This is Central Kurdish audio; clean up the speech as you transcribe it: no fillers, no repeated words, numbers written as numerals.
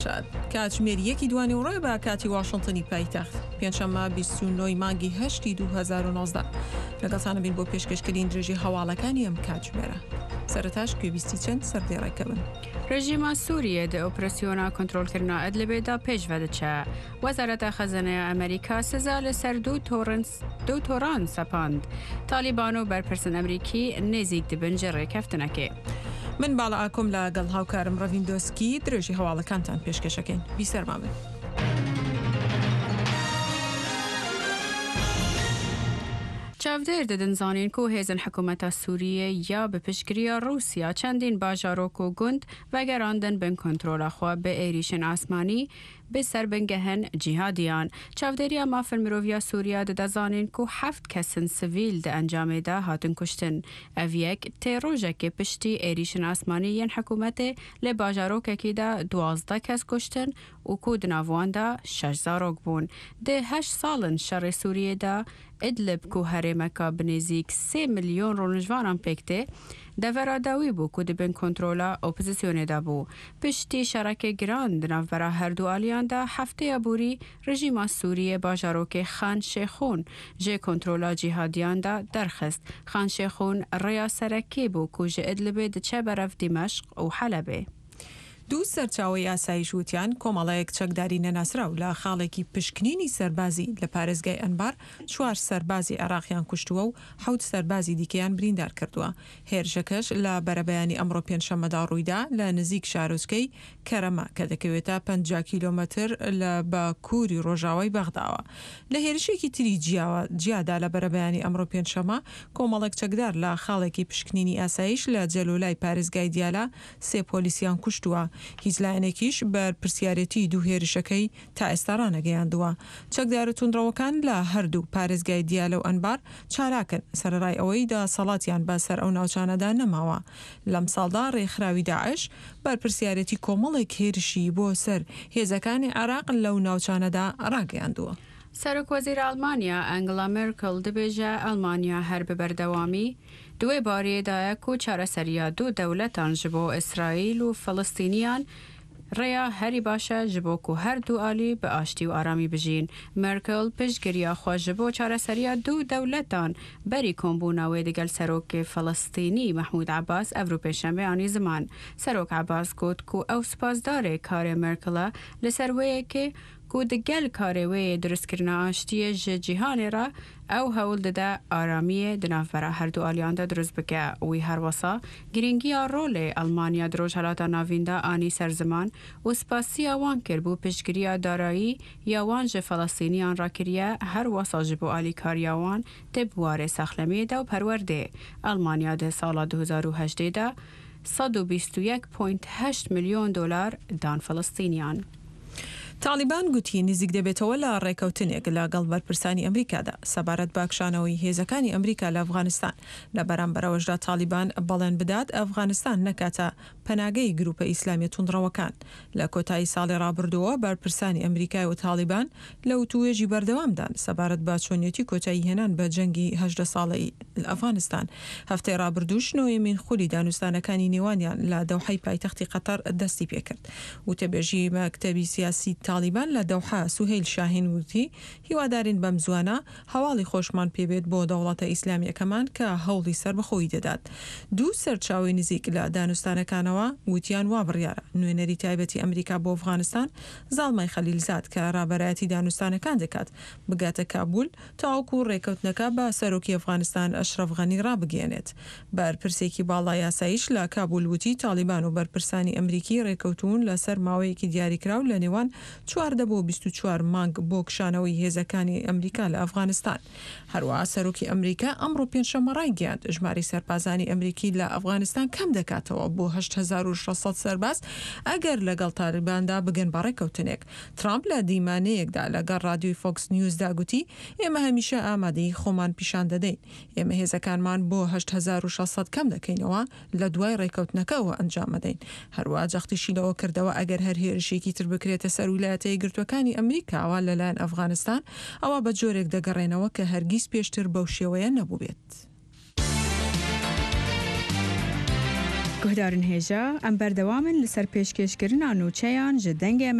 کاتژمێریەکی دوانێوڕۆی بە کاتی واشنتنی پایتەخت پێنجشەممە 29 مانگی هەشتی 2019 لەگەڵتانە بین بۆ پێشکەشکردنی درێژی هەواڵەکانی ئەم کاتژمێرە. سەرەتاش گوێبیستی چەند سەردێڕێکەون. رژیما سوریە د ئۆپراسیۆنا کۆنتڕۆلکردنا ئەدلبێدا پێشڤە دەچە. وەزارەتە خەزانەیە ئەمریکا سزا لەسەر دوو تۆڕان سەپاند. تالیبان و بەرپرسن ئەمریکی نێزیک دەبن جە ڕێکەفتنەکێ. من باڵا ئاکۆم لەگەڵ هاوکارم ڕەڤین دۆسکی درێژی هەواڵەکانتان پێشکەشەکەین. بیسەرمامن. چاودێر دەدن زانین کو هێزن حکوومەتە سووریە یا بە پشتگیریە رووسیا چەندین باژارۆک و گوند وەگەڕاندن بن کۆنتڕۆلەخوا بە ئێریشن ئاسمانی بسەر بنگەهن جیهادیان. چاودێریە مافن مرۆڤیا سووریا دەدەزانین کو 7 کەسن سڤیل دە ئەنجامێدا هاتن کوشتن. ئەڤ یەک تێڕۆژێکی پشتی ئێریشن ئاسمانی یەن حکوومەتێ لە باژارۆکێکیدا 12 کەس کوشتن و کو دناواندا 6 زارۆک بوون. دێ 8 ساڵن شەڕی سووریەدا ئیدلب کو هەرێمەکە بنێزیک 3 ملیۆن ڕۆژوانان پێکتێ دەڤەراداوی بوو کو دەبن کۆنتڕۆلە ئۆپۆزیسیۆنێدا بوو. پشتی شەڕەکێ گران دناوبەرە هەردوو ئالیاندا هەفتەیە بوری رژیما سووریە باژارۆکێ خان شێخۆن ژێ کۆنتڕۆلە جیهادیاندا دەرخست. خان شێخۆن ڕێیا سەرەکێ بوو کو ژە ئیدلبێ دچە بەرەف دیمەشق و حەلەبێ. دوو سەرچاوی یاسایی وتیان کۆمەڵەیەک چەکداری نەناسراو لە خاڵێکی پشکنینی سەربازی لە پارێزگای ئەنبار 4 سەربازی عێراقیان کوشتووە و 7 سەربازی دیکەیان بریندار کردووە. هێرشەکەش لە بەرەبەیانی ئەمڕۆ پێنجشەممەدا ڕوویدا لە نزیک شارۆچکەی کەرەمە کە دەکەوێتە 50 کیلۆمەتر لە باکووری ڕۆژاوای بەغداوە. لە هێرشێکی تری جیادا لە بەرەبەیانی ئەمڕۆ پێنجشەممە کۆمەڵێک چەکدار لە خاڵێکی پشکنینی ئاسایش لە جەلۆلای پارێزگای دیالە 3 پۆلیسیان کوشتووە. هیچ لایەنێکیش بەرپرسیارەتی دوو هێرشەکەی تا ئێستا ڕانەگەیاندووە. چەکدارە توندڕەوەکان لە هەردوو پارێزگای دیالە و ئەنبار چالاکن سەرڕای ئەوەی دەسەڵاتیان بەسەر ئەو ناوچانەدا نەماوە. لەم ساڵدا ڕێکخراوی داعش بەرپرسیارەتی کۆمەڵێک هێرشی بۆ سەر هێزەکانی عێراق لەو ناوچانەدا ڕاگەیاندووە. سەرۆکوەزیر ئەڵمانیا ئەنگلا مێرکل دەبێژە ئەڵمانیا هەر بەبەردەوامی دوێ باریەدایە و چارەسەریە دوو دەولەتان ji بۆ ئیسرائیل و فەڵستینیان ڕێیا هەری باشە ji بۆ ku هەردوو ئالی بە ئاشتی و ئارامی بژین. مێرکل پشتگیریە خۆ ji بۆ چارەسەریە دوو دەولەتان بەری کۆمبوونەوەی دەگەل سەرۆکی فەڵستینی مەحموود عەباس ئەڤرۆ پێشەمەیانی زمان. سەرۆک عەباس گوت ku ئەو سوپاسدارێ کارێ مێرکلە لەسەر وەیەکێ کو دەگەل کارێوەیە دروستکردنا ئاشتیە ji جیهانێ را ئەو هەوڵ دەدا ئارامیە دناوبەرە هەردوو ئالیاندا دروست بکە. وی هەروەسا گرنگیە ڕۆڵێ ئەڵمانیا درۆژ هەلاتە ناویندا ئانی سەرزەمان و سپاسیە وان کرد بوو پشتگیریە دارایی یاوان ji فەڵەستینیان ڕاکریە هەروەسا ji بۆ ئالیکاریاوان تێ بوارێ سەخلەمێدا و پەروەردێ. ئەڵمانیا دە ساڵە 2018دا 121.8 ملیۆن دلار دان فەڵەستینیان. تالیبان گوتی نزیک دەبێتەوە لە ڕێکەوتنێک لەگەڵ بەرپرسانی ئەمریکادا سەبارەت باکشانەوەی هێزەکانی ئەمریکا لە ئەفغانستان. لە بەرامبەرەوەشدا تالیبان بەڵێن بدات ئەفغانستان نەکاتە پەناگەی گروپە ئیسلامی توندڕەوەکان. لە کۆتایی ساڵی ڕابردووە بەرپرسانی ئەمریکای و تالیبان لە وتوێژی بەردەوامدان سەبارەت بە چۆنیەتی کۆتایی هێنان بە جەنگی 18 ساڵەی ئەفغانستان. هەفتەی ڕابردووش نۆیەمین خولی دانوستانەکانی نێوانیان لە دەوحەی پایتەختی قەتەر دەستی پێکرد. وتەبێژی مەکتەبی سیاسی تالیبان لە دەوحا سوهیل شاهین وتی هیوادارین بەم زوانە هەواڵی خۆشمان پێبێت بۆ دەوڵەتە ئیسلامیەکەمان کە هەوڵی سەر بەخۆی دەدات. دوو سەرچاوی نزیک لە دانوستانەکانەوە وتیان وا بڕیارە نوێنەری تایبەتی ئەمریکا بۆ ئەفغانستان زاڵمای خەلیلزاد کە ڕابەرایەتی دانوستانەکان دەکات بگاتە کابول تاوەکو ڕێکەوتنەکە بە سەرۆکی ئەفغانستان ئەشرەف غەنی ڕابگەێنێت. بەرپرسێکی باڵای یاساییش لە کابول وتی تالیبان و بەرپرسانی ئەمریکی ڕێکەوتون لەسەر ماوەیەکی دیاریکراو لە نێوان 14 بۆ 24 مانگ بۆ کشانەوەی هێزەکانی ئەمریکا لە ئەفغانستان. هەروەها سەرۆکی ئەمریکا ئەمڕۆ پێنجشەممە ڕایگەیاند ژماری سەربازانی ئەمریکی لە ئەفغانستان کەم دەکاتەوە بۆ 8600 سەرباز ئەگەر لەگەڵ تالیباندا بگەن بە ڕێکەوتنێک. ترامپ لە دیمانەیەکدا لەگەڵ رادیۆی فۆکس نیوزدا گوتی ئێمە هەمیشە ئامادەی خۆمان پیشان دەدەین. ئێمە هێزەکانمان بۆ 8600 کەم دەکەینەوە لە دوای ڕێکەوتنەکەەوە ئەنجام دەین. هەروە جەختیشی لەوە کردەوە ئەگەر هەر هێرشێکی تر بکرێتە سەر ویلایەتە یەکگرتووەکانی ئەمریکاوە لەلایەن ئەفغانستان ئەوە بە جۆرێک دەگەڕێنەوە کە هەرگیز پێشتر بەو شێوەیە نەبوو بێت. گهدارن هێژە ئەم بەردەوامن لەسەر پێشکەشکردنا نوچەیان ji dengê